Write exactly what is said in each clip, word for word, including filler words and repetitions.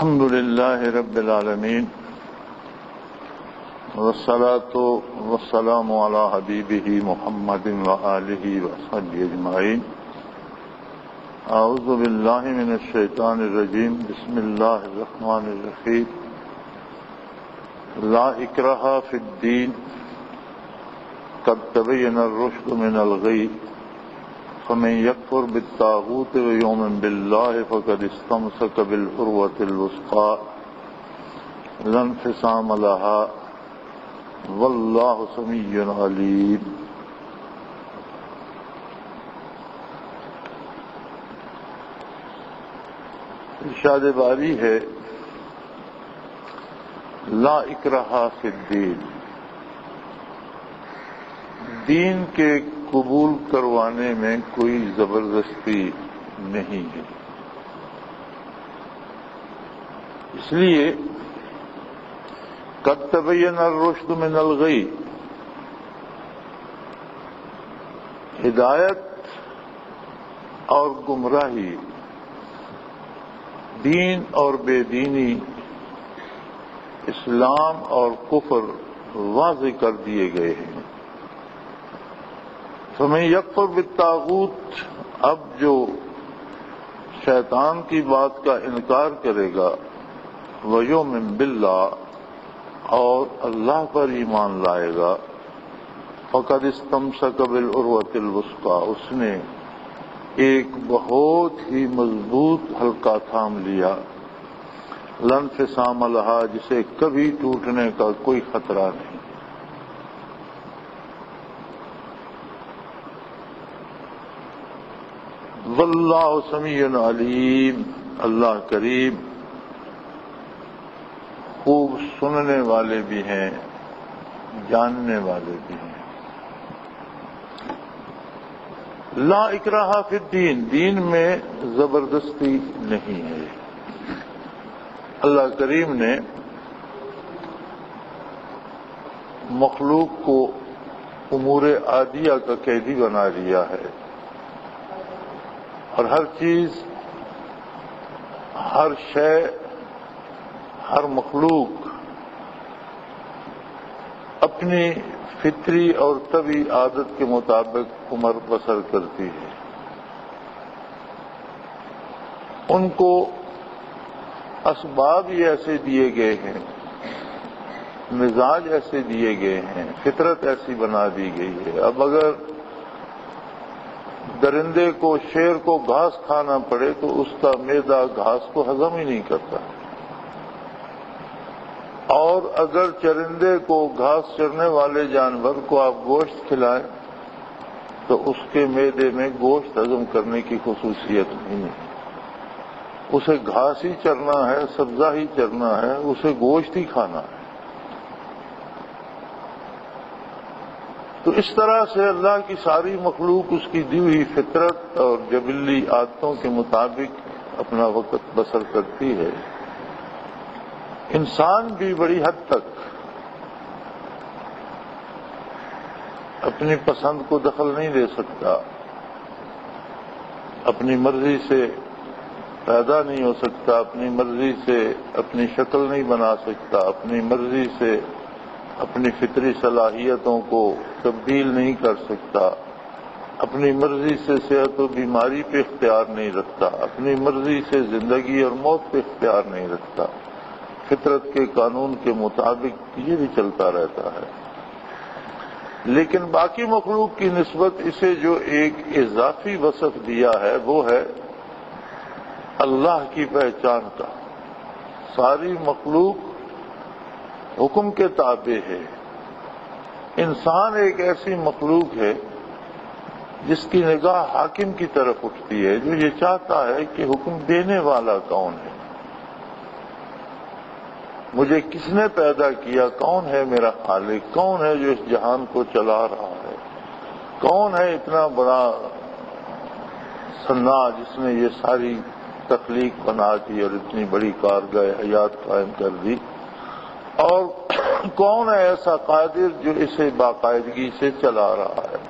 الحمد لله رب العالمين والصلاة والسلام على حبيبه محمد وآله وصحبه أجمعين. أعوذ بالله من الشيطان الرجيم. بسم الله الرحمن الرحيم. لا إكراه في الدين قد تبين الرشد من الغي فمن يكفر بالطاغوت ويؤمن بالله فقد استمسك بالعروة الوثقى لا انفصام لها والله سميع عليم. ارشاد باری ہے لا اکراہ فی الدین، دین کے قبول کروانے میں کوئی زبردستی نہیں ہے. اس لیے قد تبین الرشد من الغی، ہدایت اور گمراہی، دین اور بے دینی، اسلام اور کفر واضح کر دیے گئے ہیں. فمن یکفر بالطاغوت، اب جو شیطان کی بات کا انکار کرے گا، ویؤمن باللہ، اور اللہ پر ایمان لائے گا، فقد استمسک بالعروۃ الوثقی، اس نے ایک بہت ہی مضبوط حلقہ تھام لیا، لا انفصام لہا، جسے کبھی ٹوٹنے کا کوئی خطرہ نہیں. واللہ سمیع علیم، اللہ کریم خوب سننے والے بھی ہیں، جاننے والے بھی ہیں. لا اکراہ فی الدین، دین میں زبردستی نہیں ہے. اللہ کریم نے مخلوق کو امور عادیہ کا قیدی بنا دیا ہے، اور ہر چیز، ہر شے، ہر مخلوق اپنی فطری اور طبعی عادت کے مطابق عمر بسر کرتی ہے. ان کو اسباب ہی ایسے دیے گئے ہیں، مزاج ایسے دیے گئے ہیں، فطرت ایسی بنا دی گئی ہے. اب اگر درندے کو، شیر کو گھاس کھانا پڑے تو اس کا معدہ گھاس کو ہضم ہی نہیں کرتا، اور اگر چرندے کو، گھاس چرنے والے جانور کو آپ گوشت کھلائیں تو اس کے معدے میں گوشت ہضم کرنے کی خصوصیت نہیں ہے. اسے گھاس ہی چرنا ہے، سبزہ ہی چرنا ہے، اسے گوشت ہی کھانا ہے. تو اس طرح سے اللہ کی ساری مخلوق اس کی دی ہوئی فطرت اور جبلی عادتوں کے مطابق اپنا وقت بسر کرتی ہے. انسان بھی بڑی حد تک اپنی پسند کو دخل نہیں دے سکتا، اپنی مرضی سے پیدا نہیں ہو سکتا، اپنی مرضی سے اپنی شکل نہیں بنا سکتا، اپنی مرضی سے اپنی فطری صلاحیتوں کو تبدیل نہیں کر سکتا، اپنی مرضی سے صحت و بیماری پہ اختیار نہیں رکھتا، اپنی مرضی سے زندگی اور موت پہ اختیار نہیں رکھتا. فطرت کے قانون کے مطابق یہ بھی چلتا رہتا ہے. لیکن باقی مخلوق کی نسبت اسے جو ایک اضافی وصف دیا ہے وہ ہے اللہ کی پہچان کا. ساری مخلوق حکم کے تابع ہے. انسان ایک ایسی مخلوق ہے جس کی نگاہ حاکم کی طرف اٹھتی ہے، جو یہ چاہتا ہے کہ حکم دینے والا کون ہے، مجھے کس نے پیدا کیا، کون ہے میرا خالق، کون ہے جو اس جہان کو چلا رہا ہے، کون ہے اتنا بڑا صناع جس نے یہ ساری تخلیق بنا دی اور اتنی بڑی کارگاہ حیات قائم کر دی، اور کون ہے ایسا قادر جو اسے باقاعدگی سے چلا رہا ہے.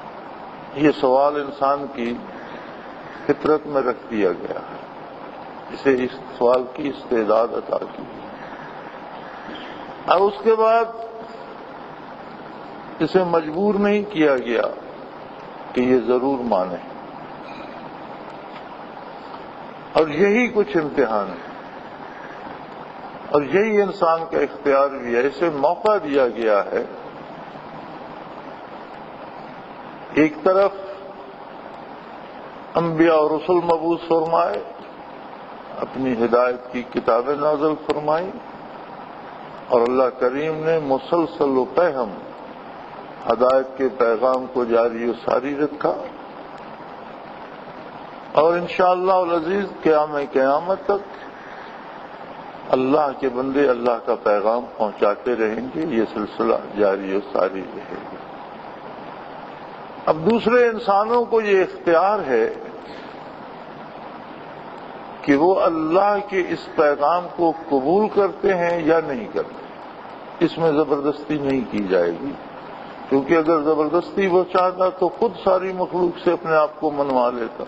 یہ سوال انسان کی فطرت میں رکھ دیا گیا ہے. اسے اس سوال کی استعداد عطا کی. اب اس کے بعد اسے مجبور نہیں کیا گیا کہ یہ ضرور مانے، اور یہی کچھ امتحان ہے، اور یہی انسان کا اختیار بھی ہے. اسے موقع دیا گیا ہے. ایک طرف انبیاء اور رسل مبعوث فرمائے، اپنی ہدایت کی کتابیں نازل فرمائی، اور اللہ کریم نے مسلسل و پہم ہدایت کے پیغام کو جاری و ساری رکھا، اور انشاءاللہ العزیز قیام قیامت تک اللہ کے بندے اللہ کا پیغام پہنچاتے رہیں گے. یہ سلسلہ جاری و ساری رہے گا. اب دوسرے انسانوں کو یہ اختیار ہے کہ وہ اللہ کے اس پیغام کو قبول کرتے ہیں یا نہیں کرتے. اس میں زبردستی نہیں کی جائے گی، کیونکہ اگر زبردستی وہ چاہتا تو خود ساری مخلوق سے اپنے آپ کو منوا لیتا.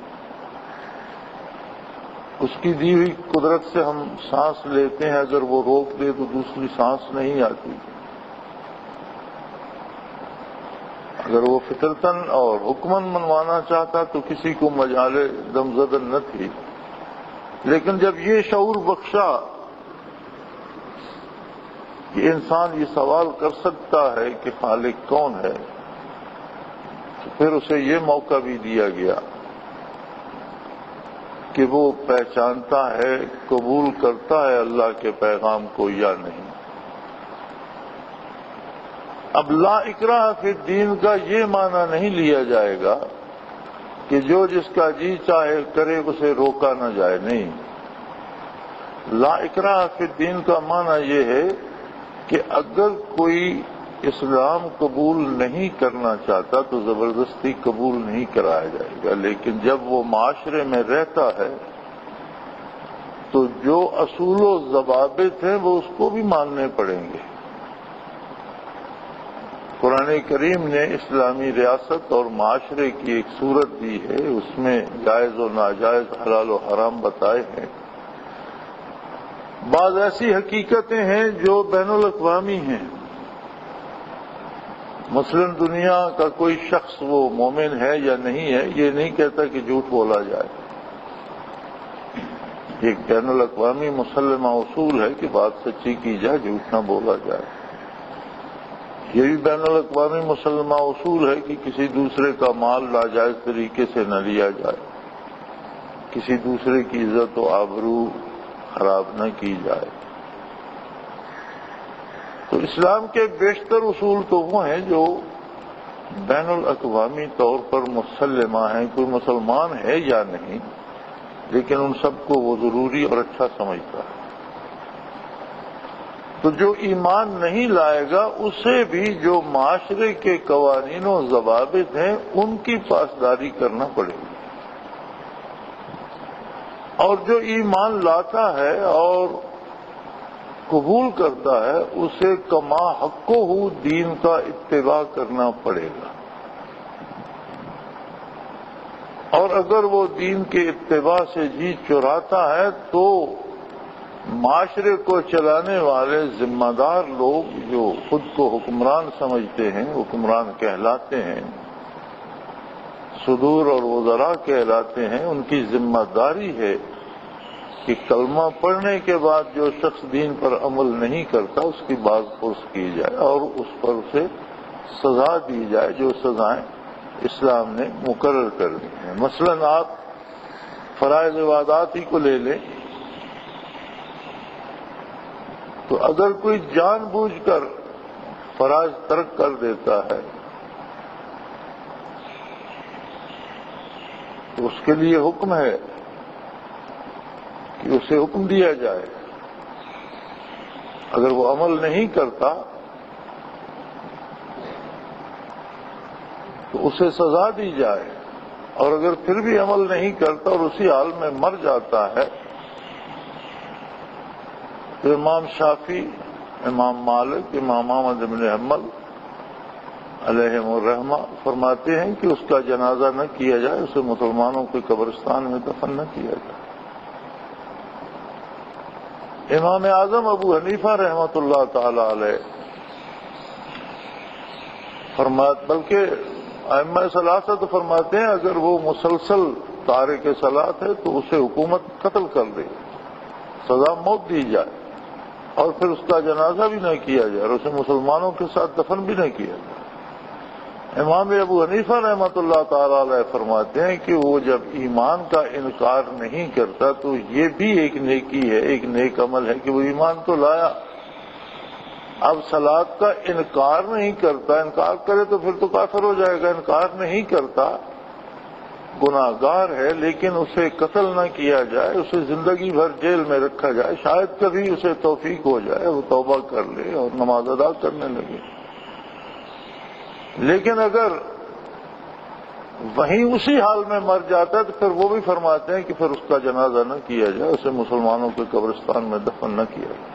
اس کی دی ہوئی قدرت سے ہم سانس لیتے ہیں، اگر وہ روک دے تو دوسری سانس نہیں آتی. اگر وہ فطرتاً اور حکماً منوانا چاہتا تو کسی کو مجال دم زدن نہ تھی. لیکن جب یہ شعور بخشا کہ انسان یہ سوال کر سکتا ہے کہ خالق کون ہے، تو پھر اسے یہ موقع بھی دیا گیا کہ وہ پہچانتا ہے، قبول کرتا ہے اللہ کے پیغام کو یا نہیں. اب لا اکراہ فی الدین کا یہ معنی نہیں لیا جائے گا کہ جو جس کا جی چاہے کرے اسے روکا نہ جائے. نہیں، لا اکراہ فی الدین کا معنی یہ ہے کہ اگر کوئی اسلام قبول نہیں کرنا چاہتا تو زبردستی قبول نہیں کرایا جائے گا. لیکن جب وہ معاشرے میں رہتا ہے تو جو اصول و ضوابط ہیں وہ اس کو بھی ماننے پڑیں گے. قرآن کریم نے اسلامی ریاست اور معاشرے کی ایک صورت دی ہے، اس میں جائز و ناجائز، حلال و حرام بتائے ہیں. بعض ایسی حقیقتیں ہیں جو بین الاقوامی ہیں. مثلا دنیا کا کوئی شخص وہ مومن ہے یا نہیں ہے یہ نہیں کہتا کہ جھوٹ بولا جائے. ایک بین الاقوامی مسلمہ اصول ہے کہ بات سچی کی جائے، جھوٹ نہ بولا جائے. یہ بھی بین الاقوامی مسلمہ اصول ہے کہ کسی دوسرے کا مال ناجائز طریقے سے نہ لیا جائے، کسی دوسرے کی عزت و آبرو خراب نہ کی جائے. تو اسلام کے بیشتر اصول تو وہ ہیں جو بین الاقوامی طور پر مسلمہ ہیں. کوئی مسلمان ہے یا نہیں، لیکن ان سب کو وہ ضروری اور اچھا سمجھتا ہے. تو جو ایمان نہیں لائے گا اسے بھی جو معاشرے کے قوانین و ضوابط ہیں ان کی پاسداری کرنا پڑے گی. اور جو ایمان لاتا ہے اور قبول کرتا ہے اسے کما حقو ہو دین کا اتباع کرنا پڑے گا. اور اگر وہ دین کے اتباع سے جی چراتا ہے تو معاشرے کو چلانے والے ذمہ دار لوگ جو خود کو حکمران سمجھتے ہیں، حکمران کہلاتے ہیں، صدور اور وزراء کہلاتے ہیں، ان کی ذمہ داری ہے کہ کلمہ پڑھنے کے بعد جو شخص دین پر عمل نہیں کرتا اس کی باز پرس کی جائے اور اس پر اسے سزا دی جائے جو سزائیں اسلام نے مقرر کر دی ہیں. مثلا آپ فرائض عبادات ہی کو لے لیں تو اگر کوئی جان بوجھ کر فرائض ترک کر دیتا ہے تو اس کے لیے حکم ہے کہ اسے حکم دیا جائے. اگر وہ عمل نہیں کرتا تو اسے سزا دی جائے، اور اگر پھر بھی عمل نہیں کرتا اور اسی حال میں مر جاتا ہے تو امام شافعی، امام مالک، امام احمد بن حنبل علیہم الرحمہ فرماتے ہیں کہ اس کا جنازہ نہ کیا جائے، اسے مسلمانوں کے قبرستان میں دفن نہ کیا جائے. امام اعظم ابو حنیفہ رحمۃ اللہ تعالی علیہ فرماتے، بلکہ ائمہ ثلاثہ تو فرماتے ہیں اگر وہ مسلسل تارک صلاۃ ہے تو اسے حکومت قتل کر دے، سزا موت دی جائے، اور پھر اس کا جنازہ بھی نہ کیا جائے اور اسے مسلمانوں کے ساتھ دفن بھی نہ کیا جائے۔ امام ابو حنیفہ رحمۃ اللہ تعالی علیہ فرماتے ہیں کہ وہ جب ایمان کا انکار نہیں کرتا تو یہ بھی ایک نیکی ہے، ایک نیک عمل ہے کہ وہ ایمان تو لایا۔ اب صلاۃ کا انکار نہیں کرتا، انکار کرے تو پھر تو کافر ہو جائے گا، انکار نہیں کرتا، گناہ گار ہے، لیکن اسے قتل نہ کیا جائے، اسے زندگی بھر جیل میں رکھا جائے، شاید کبھی اسے توفیق ہو جائے، وہ توبہ کر لے اور نماز ادا کرنے لگے۔ لیکن اگر وہیں اسی حال میں مر جاتا ہے تو پھر وہ بھی فرماتے ہیں کہ پھر اس کا جنازہ نہ کیا جائے، اسے مسلمانوں کے قبرستان میں دفن نہ کیا جائے۔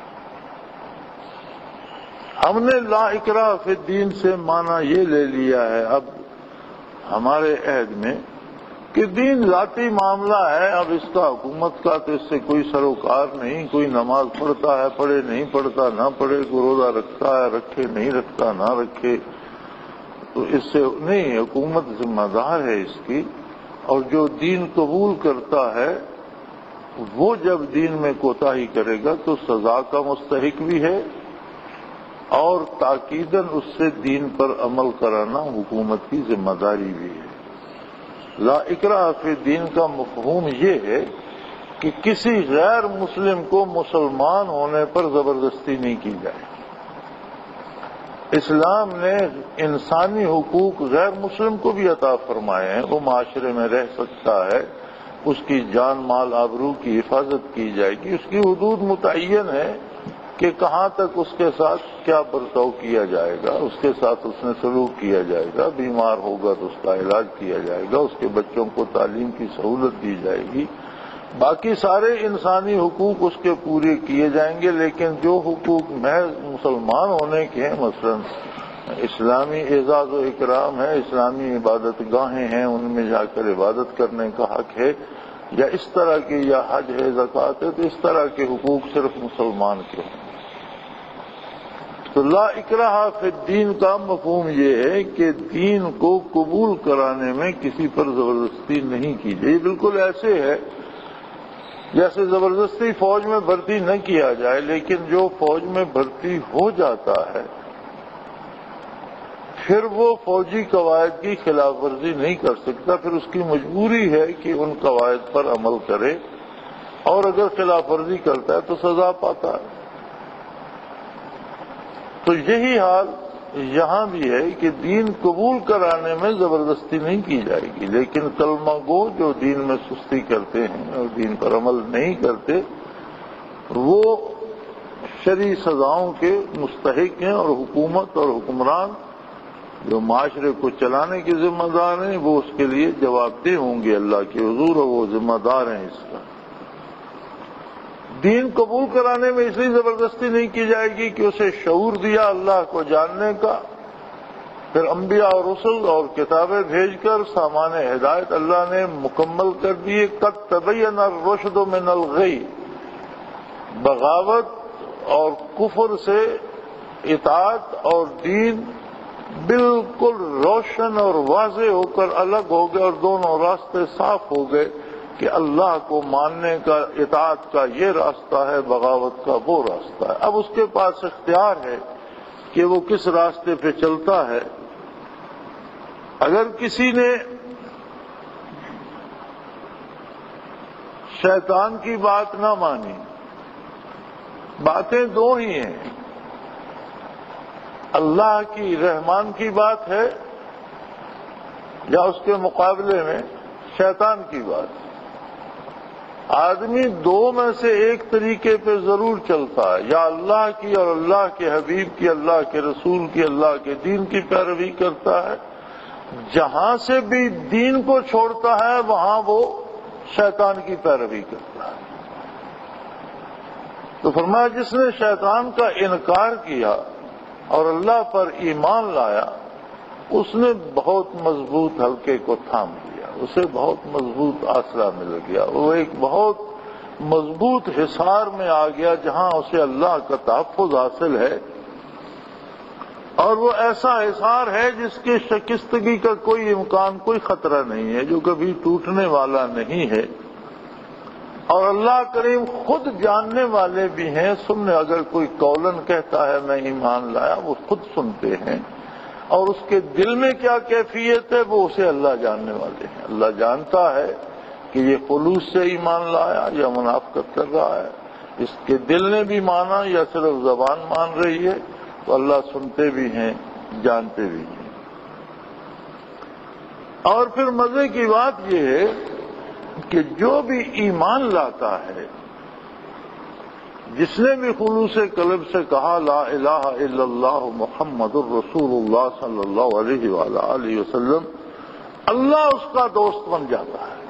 ہم نے لا اکراہ فی الدین سے معنی یہ لے لیا ہے اب ہمارے عہد میں کہ دین ذاتی معاملہ ہے، اب اس کا حکومت کا تو اس سے کوئی سروکار نہیں، کوئی نماز پڑھتا ہے پڑھے، نہیں پڑھتا نہ پڑھے، کوئی روزہ رکھتا ہے رکھے، نہیں رکھتا نہ رکھے، تو اس سے نہیں، حکومت ذمہ دار ہے اس کی، اور جو دین قبول کرتا ہے وہ جب دین میں کوتاہی کرے گا تو سزا کا مستحق بھی ہے، اور تاکیداً اس سے دین پر عمل کرانا حکومت کی ذمہ داری بھی ہے۔ لا اکراہ فی الدین کا مفہوم یہ ہے کہ کسی غیر مسلم کو مسلمان ہونے پر زبردستی نہیں کی جائے۔ اسلام نے انسانی حقوق غیر مسلم کو بھی عطا فرمائے ہیں، وہ معاشرے میں رہ سکتا ہے، اس کی جان مال آبرو کی حفاظت کی جائے گی، اس کی حدود متعین ہے کہ کہاں تک اس کے ساتھ کیا برتاؤ کیا جائے گا، اس کے ساتھ اس نے سلوک کیا جائے گا، بیمار ہوگا تو اس کا علاج کیا جائے گا، اس کے بچوں کو تعلیم کی سہولت دی جائے گی، باقی سارے انسانی حقوق اس کے پورے کیے جائیں گے۔ لیکن جو حقوق محض مسلمان ہونے کے ہیں، مثلا اسلامی اعزاز و اکرام ہے، اسلامی عبادت گاہیں ہیں، ان میں جا کر عبادت کرنے کا حق ہے، یا اس طرح کے، یا حج ہے، زکوٰۃ ہے، تو اس طرح کے حقوق صرف مسلمان کے ہیں۔ تو لا اکراہ فی الدین کا مفہوم یہ ہے کہ دین کو قبول کرانے میں کسی پر زبردستی نہیں کی جائے۔ بالکل ایسے ہے جیسے زبردستی فوج میں بھرتی نہ کیا جائے، لیکن جو فوج میں بھرتی ہو جاتا ہے پھر وہ فوجی قواعد کی خلاف ورزی نہیں کر سکتا، پھر اس کی مجبوری ہے کہ ان قواعد پر عمل کرے، اور اگر خلاف ورزی کرتا ہے تو سزا پاتا ہے۔ تو یہی حال یہاں بھی ہے کہ دین قبول کرانے میں زبردستی نہیں کی جائے گی، لیکن کلمہ گو جو دین میں سستی کرتے ہیں اور دین پر عمل نہیں کرتے وہ شرعی سزاؤں کے مستحق ہیں، اور حکومت اور حکمران جو معاشرے کو چلانے کے ذمہ دار ہیں وہ اس کے لیے جواب دہ ہوں گے اللہ کے حضور، اور وہ ذمہ دار ہیں اس کا۔ دین قبول کرانے میں اس لیے زبردستی نہیں کی جائے گی کہ اسے شعور دیا اللہ کو جاننے کا، پھر انبیاء اور رسل اور کتابیں بھیج کر سامان ہدایت اللہ نے مکمل کر دیے۔ قد تبین الرشد من الغی، بغاوت اور کفر سے اطاعت اور دین بالکل روشن اور واضح ہو کر الگ ہو گئے، اور دونوں راستے صاف ہو گئے کہ اللہ کو ماننے کا، اطاعت کا یہ راستہ ہے، بغاوت کا وہ راستہ ہے۔ اب اس کے پاس اختیار ہے کہ وہ کس راستے پہ چلتا ہے۔ اگر کسی نے شیطان کی بات نہ مانی، باتیں دو ہی ہیں، اللہ کی رحمان کی بات ہے یا اس کے مقابلے میں شیطان کی بات۔ آدمی دو میں سے ایک طریقے پہ ضرور چلتا ہے، یا اللہ کی اور اللہ کے حبیب کی، اللہ کے رسول کی، اللہ کے دین کی پیروی کرتا ہے، جہاں سے بھی دین کو چھوڑتا ہے وہاں وہ شیطان کی پیروی کرتا ہے۔ تو فرمایا جس نے شیطان کا انکار کیا اور اللہ پر ایمان لایا، اس نے بہت مضبوط حلقے کو تھام لیا، اسے بہت مضبوط آسرا مل گیا، وہ ایک بہت مضبوط حصار میں آ گیا جہاں اسے اللہ کا تحفظ حاصل ہے، اور وہ ایسا حصار ہے جس کی شکستگی کا کوئی امکان، کوئی خطرہ نہیں ہے، جو کبھی ٹوٹنے والا نہیں ہے۔ اور اللہ کریم خود جاننے والے بھی ہیں، سننے اگر کوئی قولن کہتا ہے میں ایمان لایا، وہ خود سنتے ہیں، اور اس کے دل میں کیا کیفیت ہے وہ اسے اللہ جاننے والے ہیں۔ اللہ جانتا ہے کہ یہ خلوص سے ایمان لایا یا منافقت کر رہا ہے، اس کے دل نے بھی مانا یا صرف زبان مان رہی ہے، تو اللہ سنتے بھی ہیں، جانتے بھی ہیں۔ اور پھر مزے کی بات یہ ہے کہ جو بھی ایمان لاتا ہے، جس نے بھی خلوص قلب سے کہا لا الہ الا اللہ محمد الرسول اللہ صلی اللہ علیہ وآلہ وسلم، اللہ اس کا دوست بن جاتا ہے۔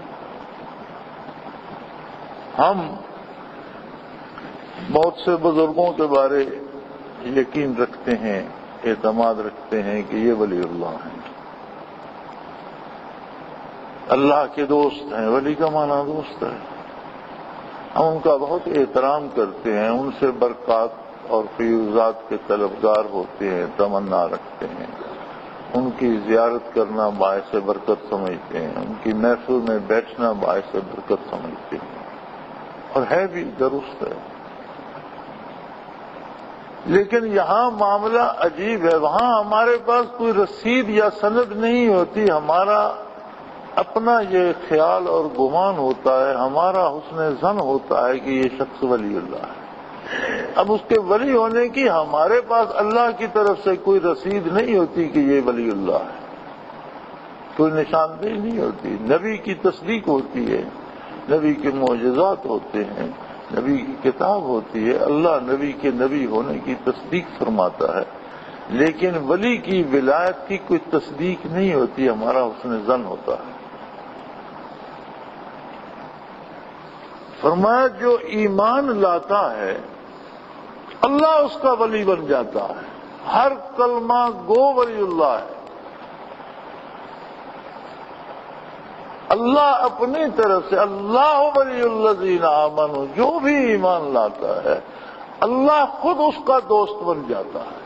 ہم بہت سے بزرگوں کے بارے یقین رکھتے ہیں، اعتماد رکھتے ہیں کہ یہ ولی اللہ ہیں، اللہ کے دوست ہیں۔ ولی کا معنی دوست ہے۔ ہم ان کا بہت احترام کرتے ہیں، ان سے برکات اور فیوزات کے طلبگار ہوتے ہیں، تمنا رکھتے ہیں، ان کی زیارت کرنا باعث برکت سمجھتے ہیں، ان کی محفل میں بیٹھنا باعث برکت سمجھتے ہیں، اور ہے بھی درست ہے۔ لیکن یہاں معاملہ عجیب ہے، وہاں ہمارے پاس کوئی رسید یا سند نہیں ہوتی، ہمارا اپنا یہ خیال اور گمان ہوتا ہے، ہمارا حسن ظن ہوتا ہے کہ یہ شخص ولی اللہ ہے۔ اب اس کے ولی ہونے کی ہمارے پاس اللہ کی طرف سے کوئی رسید نہیں ہوتی کہ یہ ولی اللہ ہے، کوئی نشاندہی نہیں ہوتی۔ نبی کی تصدیق ہوتی ہے، نبی کے معجزات ہوتے ہیں، نبی کی کتاب ہوتی ہے، اللہ نبی کے نبی ہونے کی تصدیق فرماتا ہے، لیکن ولی کی ولایت کی کوئی تصدیق نہیں ہوتی، ہمارا حسن ظن ہوتا ہے۔ فرمایا جو ایمان لاتا ہے اللہ اس کا ولی بن جاتا ہے، ہر کلمہ گو ولی اللہ ہے۔ اللہ اپنی طرف سے اللہ ولی الذین آمنوا، جو بھی ایمان لاتا ہے اللہ خود اس کا دوست بن جاتا ہے۔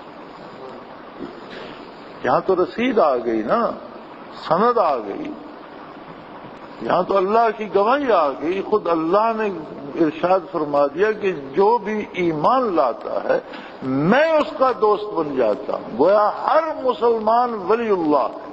یہاں تو رسید آ گئی نا، سند آ گئی، یہاں تو اللہ کی گواہی آ گئی، خود اللہ نے ارشاد فرما دیا کہ جو بھی ایمان لاتا ہے میں اس کا دوست بن جاتا ہوں۔ گویا ہر مسلمان ولی اللہ ہے۔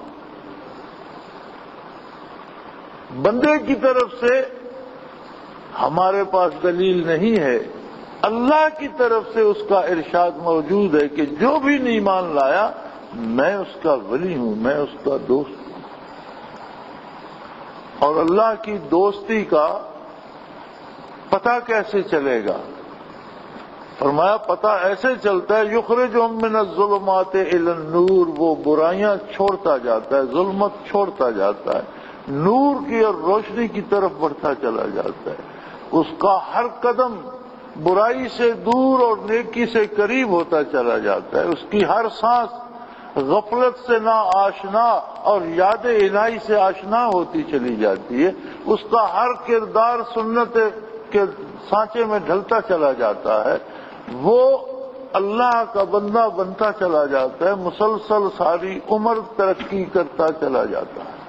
بندے کی طرف سے ہمارے پاس دلیل نہیں ہے، اللہ کی طرف سے اس کا ارشاد موجود ہے کہ جو بھی ایمان لایا میں اس کا ولی ہوں، میں اس کا دوست ہوں۔ اور اللہ کی دوستی کا پتہ کیسے چلے گا؟ فرمایا پتہ ایسے چلتا ہے یخرجہم من الظلمات الی النور، وہ برائیاں چھوڑتا جاتا ہے، ظلمت چھوڑتا جاتا ہے، نور کی اور روشنی کی طرف بڑھتا چلا جاتا ہے۔ اس کا ہر قدم برائی سے دور اور نیکی سے قریب ہوتا چلا جاتا ہے، اس کی ہر سانس غفلت سے نا آشنا اور یاد الہی سے آشنا ہوتی چلی جاتی ہے، اس کا ہر کردار سنت کے سانچے میں ڈھلتا چلا جاتا ہے، وہ اللہ کا بندہ بنتا چلا جاتا ہے، مسلسل ساری عمر ترقی کرتا چلا جاتا ہے۔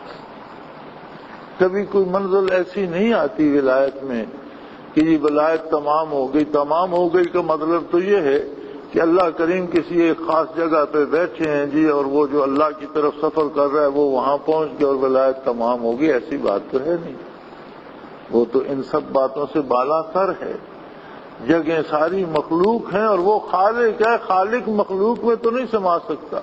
کبھی کوئی منزل ایسی نہیں آتی ولایت میں کہ یہ ولایت تمام ہو گئی۔ تمام ہو گئی کا مطلب تو یہ ہے کہ اللہ کریم کسی ایک خاص جگہ پہ بیٹھے ہیں جی، اور وہ جو اللہ کی طرف سفر کر رہا ہے وہ وہاں پہنچ گیا اور ولایت تمام ہوگی، ایسی بات تو ہے نہیں۔ وہ تو ان سب باتوں سے بالا تر ہے۔ جگہیں ساری مخلوق ہیں اور وہ خالق ہے، خالق مخلوق میں تو نہیں سما سکتا۔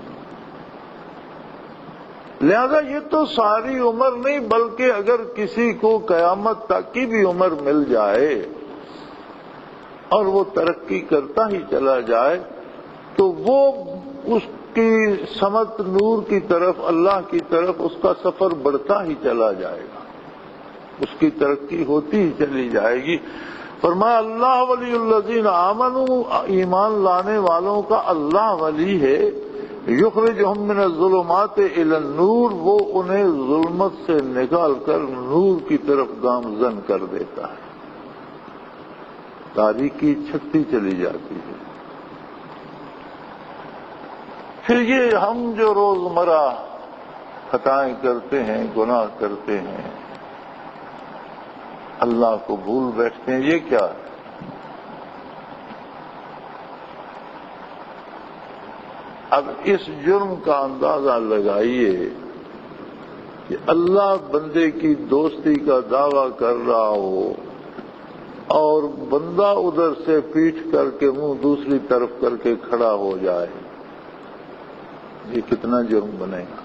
لہذا یہ تو ساری عمر نہیں، بلکہ اگر کسی کو قیامت تک کی بھی عمر مل جائے اور وہ ترقی کرتا ہی چلا جائے تو وہ اس کی سمت نور کی طرف، اللہ کی طرف اس کا سفر بڑھتا ہی چلا جائے گا، اس کی ترقی ہوتی ہی چلی جائے گی۔ فرمایا اللہ ولی الذین آمنوا، ایمان لانے والوں کا اللہ ولی ہے۔ یخرجہم من الظلمات الی النور، وہ انہیں ظلمت سے نکال کر نور کی طرف گامزن کر دیتا ہے، تاریکی چھٹتی چلی جاتی ہے۔ پھر یہ ہم جو روزمرہ خطائیں کرتے ہیں، گناہ کرتے ہیں، اللہ کو بھول بیٹھتے ہیں، یہ کیا ہے؟ اب اس جرم کا اندازہ لگائیے کہ اللہ بندے کی دوستی کا دعویٰ کر رہا ہو اور بندہ ادھر سے پیٹھ کر کے منہ دوسری طرف کر کے کھڑا ہو جائے، یہ کتنا جرم بنے گا؟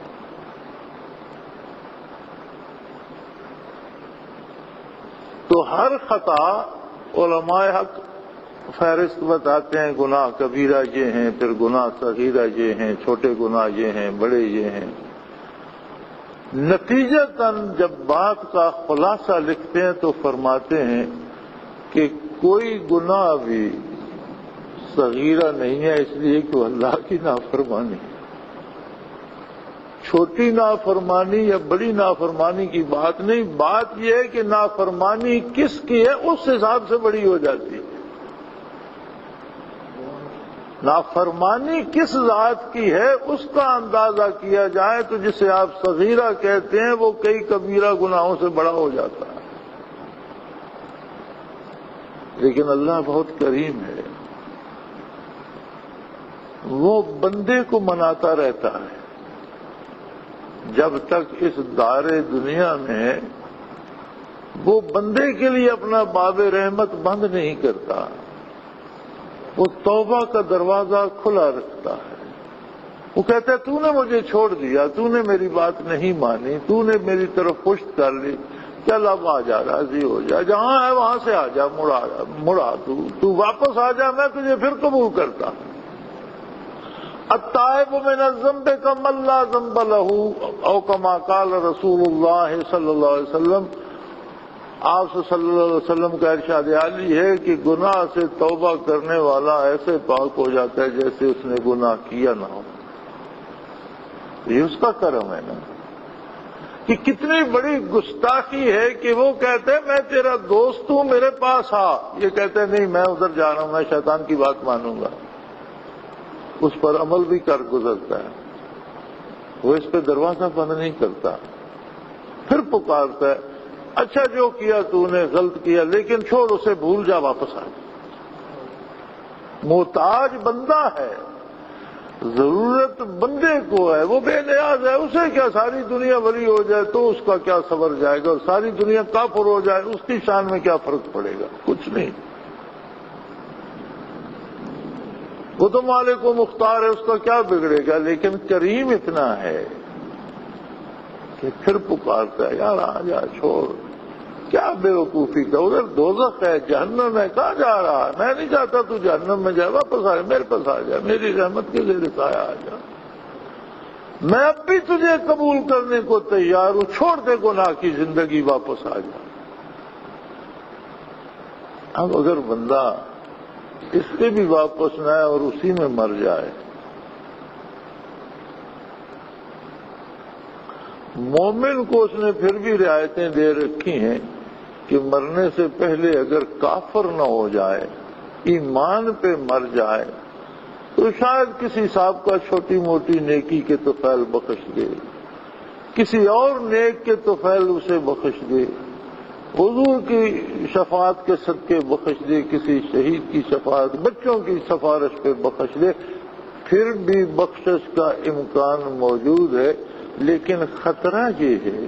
تو ہر خطا علماء حق فہرست بتاتے ہیں، گناہ کبیرہ یہ ہیں، پھر گناہ صغیرہ یہ ہیں، چھوٹے گناہ یہ ہیں، بڑے یہ ہیں۔ نتیجتاً جب بات کا خلاصہ لکھتے ہیں تو فرماتے ہیں کہ کوئی گناہ بھی صغیرہ نہیں ہے، اس لیے کہ اللہ کی نافرمانی، چھوٹی نافرمانی یا بڑی نافرمانی کی بات نہیں، بات یہ ہے کہ نافرمانی کس کی ہے اس حساب سے بڑی ہو جاتی ہے۔ نافرمانی کس ذات کی ہے اس کا اندازہ کیا جائے تو جسے آپ صغیرہ کہتے ہیں وہ کئی کبیرہ گناہوں سے بڑا ہو جاتا ہے۔ لیکن اللہ بہت کریم ہے، وہ بندے کو مناتا رہتا ہے جب تک اس دار دنیا میں وہ بندے کے لیے اپنا باب رحمت بند نہیں کرتا، وہ توبہ کا دروازہ کھلا رکھتا ہے۔ وہ کہتا ہے تو نے مجھے چھوڑ دیا، تو نے میری بات نہیں مانی، تو نے میری طرف پشت کر لی، چل اب آ جا، راضی ہو جا، جہاں ہے وہاں سے آ جا، مڑا مڑا تو تو واپس آ جا، میں تجھے پھر قبول کرتا ہوں۔ التائب من الذنب کمن لا ذنب له، او کما قال رسول اللہ صلی اللہ علیہ وسلم، آپ صلی اللہ علیہ وسلم کا ارشاد عالی ہے کہ گناہ سے توبہ کرنے والا ایسے پاک ہو جاتا ہے جیسے اس نے گناہ کیا نہ ہو۔ یہ اس کا کرم ہے نا، کہ کتنی بڑی گستاخی ہے کہ وہ کہتے ہیں میں تیرا دوست ہوں، میرے پاس آ، یہ کہتے ہیں نہیں میں ادھر جا رہا ہوں، میں شیطان کی بات مانوں گا، اس پر عمل بھی کر گزرتا ہے، وہ اس پہ دروازہ بند نہیں کرتا، پھر پکارتا ہے اچھا جو کیا تو نے غلط کیا لیکن چھوڑ اسے، بھول جا، واپس آ۔ محتاج بندہ ہے، ضرورت بندے کو ہے، وہ بے نیاز ہے، اسے کیا ساری دنیا ولی ہو جائے تو اس کا کیا صبر جائے گا، اور ساری دنیا کافر ہو جائے اس کی شان میں کیا فرق پڑے گا؟ کچھ نہیں۔ وہ تو مالک و مختار ہے، اس کا کیا بگڑے گا، لیکن کریم اتنا ہے کہ پھر پکارتا ہے یار آ جا، چھوڑ، کیا بے وقوفی کا، ادھر دوزخ ہے، جہنم ہے، کہاں جا رہا ہے، میں نہیں چاہتا تو جہنم میں جائے، واپس آ جا، میرے پاس آ جا، میری رحمت کے زیر سایہ آ جا، میں اب بھی تجھے قبول کرنے کو تیار ہوں، چھوڑ دے گناہ کی زندگی، واپس آ جا۔ اب اگر بندہ اس سے بھی واپس نہ آئے اور اسی میں مر جائے، مومن کو اس نے پھر بھی رعایتیں دے رکھی ہیں کہ مرنے سے پہلے اگر کافر نہ ہو جائے، ایمان پہ مر جائے تو شاید کسی صاحب کا چھوٹی موٹی نیکی کے طفیل بخش دے، کسی اور نیک کے طفیل اسے بخش دے، حضور کی شفاعت کے صدقے بخش دے، کسی شہید کی شفاعت، بچوں کی سفارش پہ بخش دے، پھر بھی بخشش کا امکان موجود ہے۔ لیکن خطرہ یہ ہے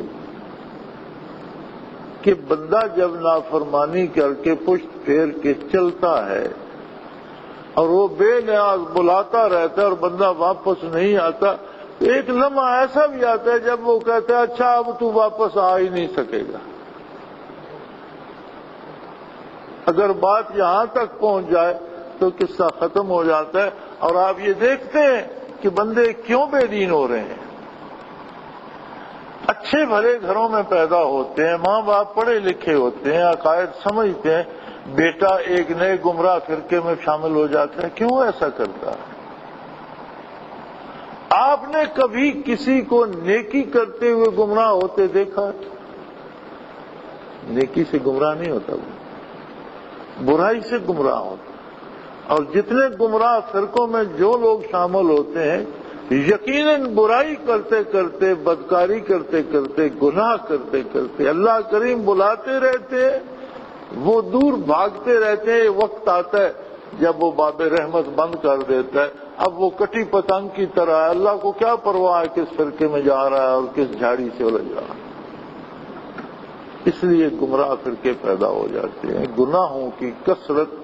کہ بندہ جب نافرمانی کر کے پشت پھیر کے چلتا ہے اور وہ بے نیاز بلاتا رہتا ہے اور بندہ واپس نہیں آتا، تو ایک لمحہ ایسا بھی آتا ہے جب وہ کہتا ہے اچھا اب تو واپس آ ہی نہیں سکے گا۔ اگر بات یہاں تک پہنچ جائے تو قصہ ختم ہو جاتا ہے، اور آپ یہ دیکھتے ہیں کہ بندے کیوں بے دین ہو رہے ہیں۔ اچھے بھلے گھروں میں پیدا ہوتے ہیں، ماں باپ پڑھے لکھے ہوتے ہیں، عقائد سمجھتے ہیں، بیٹا ایک نئے گمراہ فرقے میں شامل ہو جاتا ہے، کیوں ایسا کرتا ہے؟ نے کبھی کسی کو نیکی کرتے ہوئے گمراہ ہوتے دیکھا؟ نیکی سے گمراہ نہیں ہوتا وہ، برائی سے گمراہ ہوتا. اور جتنے گمراہ فرقوں میں جو لوگ شامل ہوتے ہیں یقیناً برائی کرتے کرتے، بدکاری کرتے کرتے، گناہ کرتے کرتے اللہ کریم بلاتے رہتے ہیں، وہ دور بھاگتے رہتے ہیں. وقت آتا ہے جب وہ باب رحمت بند کر دیتا ہے، اب وہ کٹی پتنگ کی طرح ہے، اللہ کو کیا پرواہ ہے کس فرقے میں جا رہا ہے اور کس جھاڑی سے الجھ رہا ہے. اس لیے گمراہ فرقے پیدا ہو جاتے ہیں. گناہوں کی کثرت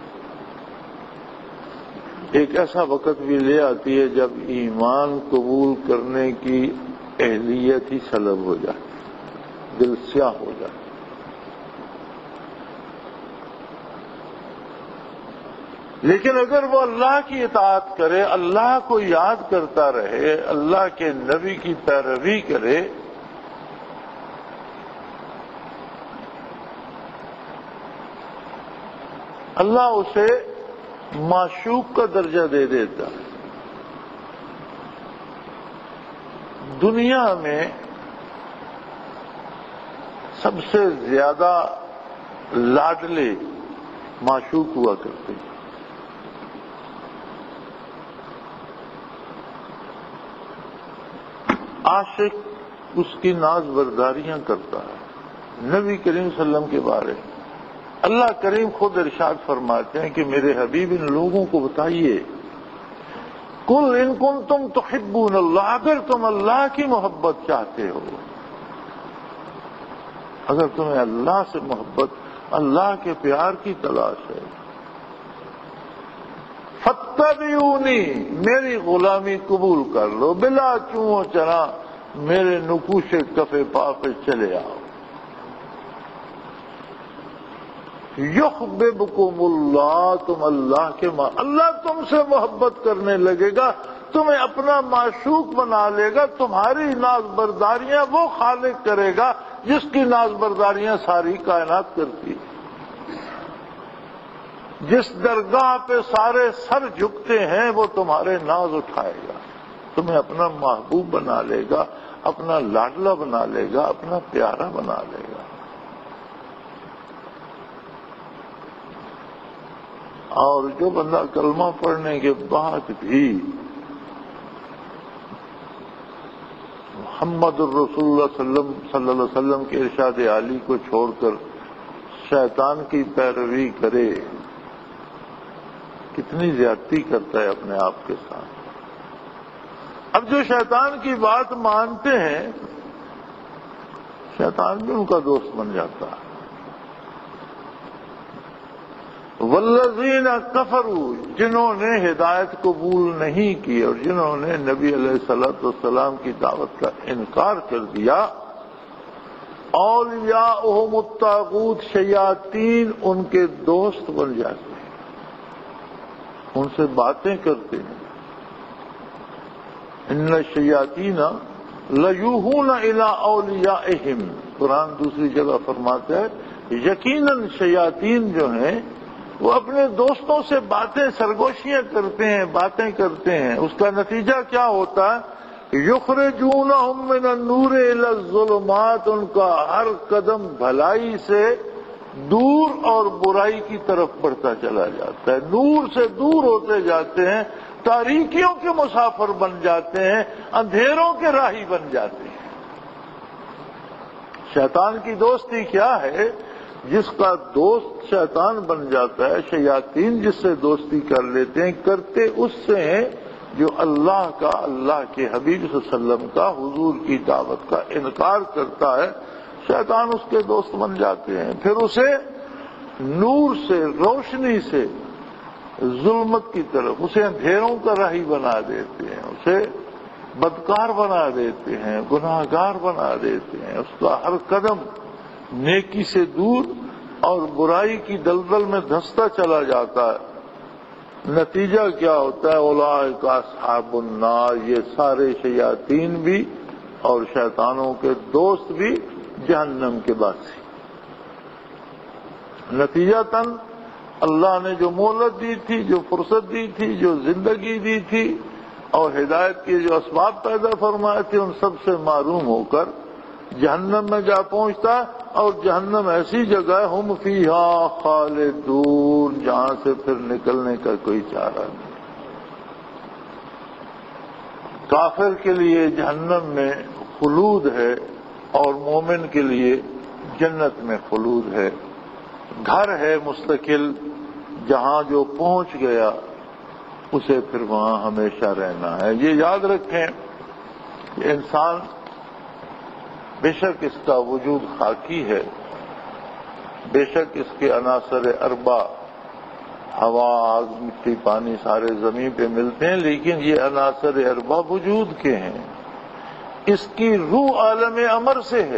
ایک ایسا وقت بھی لے آتی ہے جب ایمان قبول کرنے کی اہلیت ہی سلب ہو جاتی، دل سیاہ ہو جاتا. لیکن اگر وہ اللہ کی اطاعت کرے، اللہ کو یاد کرتا رہے، اللہ کے نبی کی پیروی کرے، اللہ اسے معشوق کا درجہ دے دیتا. دنیا میں سب سے زیادہ لاڈلے معشوق ہوا کرتے ہیں. عاشق اس کی ناز برداریاں کرتا ہے. نبی کریم صلی اللہ علیہ وسلم کے بارے میں اللہ کریم خود ارشاد فرماتے ہیں کہ میرے حبیب ان لوگوں کو بتائیے، قل ان کنتم تحبون اللہ، اگر تم اللہ کی محبت چاہتے ہو، اگر تمہیں اللہ سے محبت، اللہ کے پیار کی تلاش ہے، فاتبعونی، میری غلامی قبول کر لو، بلا چوں چرا میرے نقوش کف پا پہ چلے آؤ. یحببکم اللہ، تم اللہ کے ماں، اللہ تم سے محبت کرنے لگے گا، تمہیں اپنا معشوق بنا لے گا. تمہاری ناز برداریاں وہ خالق کرے گا جس کی ناز برداریاں ساری کائنات کرتی ہے. جس درگاہ پہ سارے سر جھکتے ہیں وہ تمہارے ناز اٹھائے گا، تمہیں اپنا محبوب بنا لے گا، اپنا لاڈلا بنا لے گا، اپنا پیارا بنا لے گا. اور جو بندہ کلمہ پڑھنے کے بعد بھی محمد الرسول اللہ صلی اللہ علیہ وسلم کے ارشاد عالی کو چھوڑ کر شیطان کی پیروی کرے، کتنی زیادتی کرتا ہے اپنے آپ کے ساتھ. اب جو شیطان کی بات مانتے ہیں، شیطان بھی ان کا دوست بن جاتا ہے. والذین کفروا، جنہوں نے ہدایت قبول نہیں کی اور جنہوں نے نبی علیہ الصلوۃ والسلام کی دعوت کا انکار کر دیا، اولیاءہم الطاغوت، شیاطین ان کے دوست بن جاتے ہیں، ان سے باتیں کرتے ہیں. ان الشیاطین لیوحون الی اولیاءہم، قرآن دوسری جگہ فرماتا ہے یقیناً شیاطین جو ہیں وہ اپنے دوستوں سے باتیں سرگوشیاں کرتے ہیں، باتیں کرتے ہیں. اس کا نتیجہ کیا ہوتا ہے؟ یخرجونہم من النور الی الظلمات، ان کا ہر قدم بھلائی سے دور اور برائی کی طرف بڑھتا چلا جاتا ہے. نور سے دور ہوتے جاتے ہیں، تاریکیوں کے مسافر بن جاتے ہیں، اندھیروں کے راہی بن جاتے ہیں. شیطان کی دوستی کیا ہے؟ جس کا دوست شیطان بن جاتا ہے، شیاطین جس سے دوستی کر لیتے ہیں، کرتے اس سے ہیں جو اللہ کا، اللہ کے حبیب صلی اللہ علیہ وسلم کا، حضور کی دعوت کا انکار کرتا ہے. شیطان اس کے دوست بن جاتے ہیں، پھر اسے نور سے، روشنی سے ظلمت کی طرف، اسے اندھیروں کا راہی بنا دیتے ہیں، اسے بدکار بنا دیتے ہیں، گناہگار بنا دیتے ہیں. اس کا ہر قدم نیکی سے دور اور برائی کی دلدل میں دھنستا چلا جاتا ہے. نتیجہ کیا ہوتا ہے؟ اولئک اصحاب النار، یہ سارے شیاطین بھی اور شیطانوں کے دوست بھی جہنم کے باسی. نتیجتاً اللہ نے جو مہلت دی تھی، جو فرصت دی تھی، جو زندگی دی تھی اور ہدایت کے جو اسباب پیدا فرمائے تھے ان سب سے معروم ہو کر جہنم میں جا پہنچتا، اور جہنم ایسی جگہ ہے ہم فیہا خالدون، جہاں سے پھر نکلنے کا کوئی چارہ نہیں۔ کافر کے لیے جہنم میں خلود ہے اور مومن کے لیے جنت میں خلود ہے، گھر ہے مستقل جہاں جو پہنچ گیا اسے پھر وہاں ہمیشہ رہنا ہے۔ یہ یاد رکھیں کہ انسان بے شک اس کا وجود خاکی ہے، بے شک اس کے عناصر اربع ہوا، آگ، مٹی، پانی سارے زمین پہ ملتے ہیں، لیکن یہ عناصر اربع وجود کے ہیں۔ اس کی روح عالم امر سے ہے۔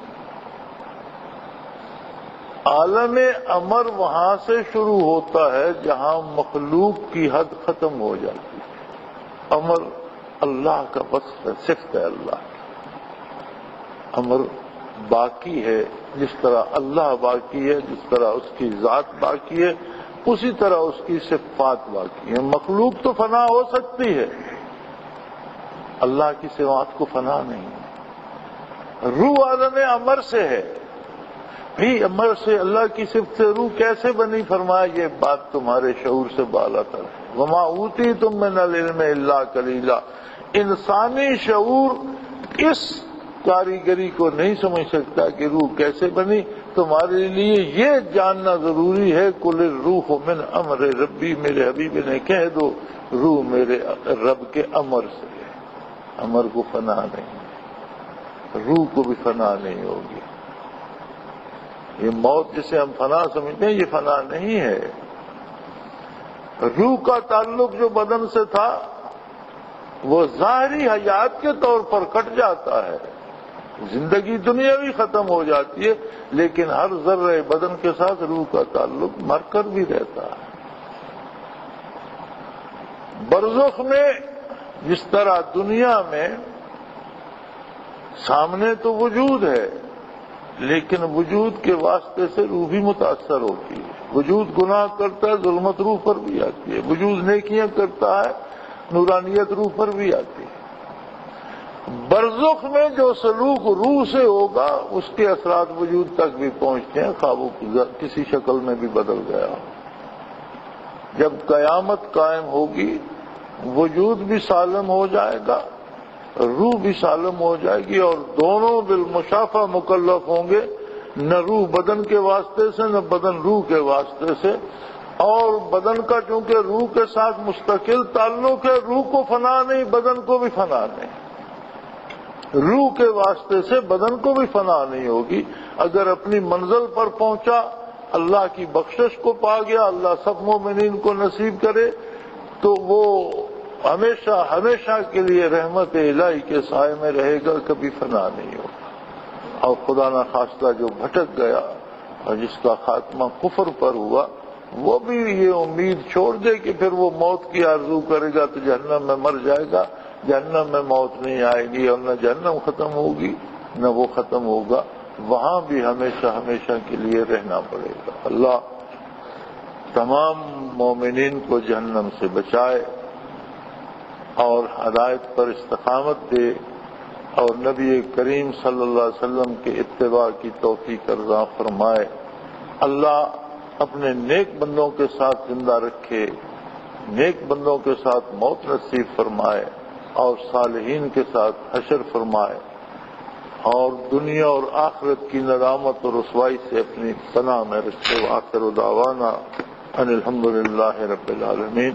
عالم امر وہاں سے شروع ہوتا ہے جہاں مخلوق کی حد ختم ہو جاتی ہے۔ امر اللہ کا وصف ہے، صفت ہے اللہ کی۔ امر باقی ہے، جس طرح اللہ باقی ہے، جس طرح اس کی ذات باقی ہے، اسی طرح اس کی صفات باقی ہیں۔ مخلوق تو فنا ہو سکتی ہے، اللہ کی صفات کو فنا نہیں ہے۔ روح عالم امر سے ہے، بھی امر سے اللہ کی صفت سے روح کیسے بنی؟ فرمایا یہ بات تمہارے شعور سے بالا تر ہے۔ وما اوتیتم من العلم الا قلیلا۔ انسانی شعور اس کاریگری کو نہیں سمجھ سکتا کہ روح کیسے بنی۔ تمہارے لیے یہ جاننا ضروری ہے، قل الروح من امر ربی، میرے حبیب نے کہہ دو روح میرے رب کے امر سے ہے۔ امر کو فنا نہیں، روح کو بھی فنا نہیں ہوگی۔ یہ موت جسے ہم فنا سمجھتے ہیں یہ فنا نہیں ہے۔ روح کا تعلق جو بدن سے تھا وہ ظاہری حیات کے طور پر کٹ جاتا ہے، زندگی دنیاوی ختم ہو جاتی ہے، لیکن ہر ذرے بدن کے ساتھ روح کا تعلق مر کر بھی رہتا ہے۔ برزخ میں جس طرح دنیا میں سامنے تو وجود ہے، لیکن وجود کے واسطے سے روح بھی متاثر ہوتی ہے۔ وجود گناہ کرتا ہے، ظلمت روح پر بھی آتی ہے۔ وجود نیکیاں کرتا ہے، نورانیت روح پر بھی آتی ہے۔ برزخ میں جو سلوک روح سے ہوگا اس کے اثرات وجود تک بھی پہنچتے ہیں، خواہ وہ کسی شکل میں بھی بدل گیا ہو۔ جب قیامت قائم ہوگی وجود بھی سالم ہو جائے گا، روح بھی سالم ہو جائے گی، اور دونوں بالمشافہ مکلف ہوں گے، نہ روح بدن کے واسطے سے نہ بدن روح کے واسطے سے۔ اور بدن کا چونکہ روح کے ساتھ مستقل تعلق ہے، روح کو فنا نہیں، بدن کو بھی فنا نہیں۔ روح کے واسطے سے بدن کو بھی فنا نہیں ہوگی۔ اگر اپنی منزل پر پہنچا، اللہ کی بخشش کو پا گیا، اللہ سب مومنین کو نصیب کرے، تو وہ ہمیشہ ہمیشہ کے لیے رحمت الہی کے سائے میں رہے گا، کبھی فنا نہیں ہوگا۔ اور خدا نہ خواستہ جو بھٹک گیا اور جس کا خاتمہ کفر پر ہوا، وہ بھی یہ امید چھوڑ دے کہ پھر وہ موت کی آرزو کرے گا تو جہنم میں مر جائے گا۔ جہنم میں موت نہیں آئے گی، اور نہ جہنم ختم ہوگی نہ وہ ختم ہوگا، وہاں بھی ہمیشہ ہمیشہ کے لیے رہنا پڑے گا۔ اللہ تمام مومنین کو جہنم سے بچائے اور ہدایت پر استقامت دے، اور نبی کریم صلی اللہ علیہ وسلم کے اتباع کی توفیق عطا فرمائے۔ اللہ اپنے نیک بندوں کے ساتھ زندہ رکھے، نیک بندوں کے ساتھ موت نصیب فرمائے، اور صالحین کے ساتھ حشر فرمائے، اور دنیا اور آخرت کی ندامت اور رسوائی سے اپنی پناہ میں رکھے۔ وآخر دعوانا ان الحمد للہ رب العالمین۔